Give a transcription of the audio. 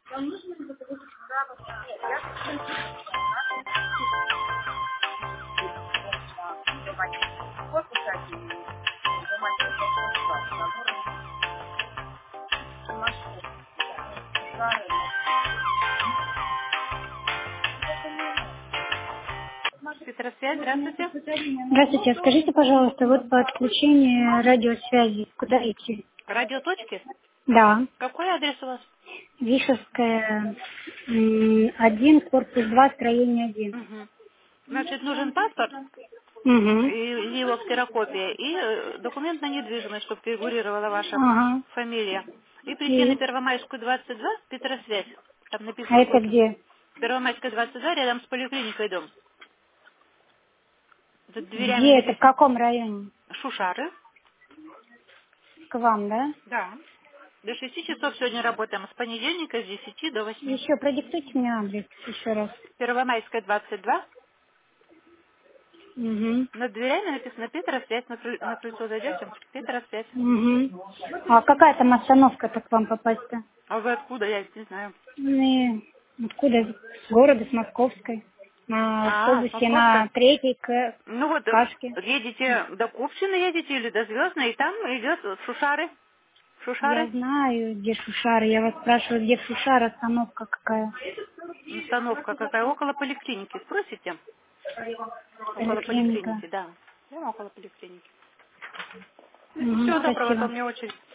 Петросвязь, здравствуйте. Здравствуйте, скажите, пожалуйста, вот по отключению радиосвязи, куда идти? Радиоточки? Да, Какой адрес у вас? Вишевская, 1, корпус 2, строение 1. Угу. Значит, нужен паспорт Угу. и его ксерокопия, и документ на недвижимость, чтобы фигурировала ваша Ага. фамилия. И прийти на И? Первомайскую, 22, Петросвязь. Там А написано это копия. где? Первомайская, 22, рядом с поликлиникой дом. За дверями Где это, в написано каком районе? Шушары. К вам, да? Да. До 6 часов сегодня работаем, с понедельника с 10 до 8. Еще продиктуйте мне адрес еще раз. Первомайская, 22. Угу. Над дверями написано Петросвязь. На крыльцо зайдете? Петросвязь. Угу. А какая там остановка-то к вам попасть-то? А вы откуда? Я не знаю. Откуда? С города, с Московской. На С автобусе Московской. на третьей к Ну вот, Кашке. едете до Купчины, едете или до Звездной, и там идет Шушары. Я Шушары. знаю, где Шушары. Я вас спрашиваю, где Шушары, остановка какая? Остановка какая? Около поликлиники. Спросите? Около Поликлиника. поликлиники, да. Прямо около поликлиники. Угу, Всего доброго, спасибо. там мне очередь.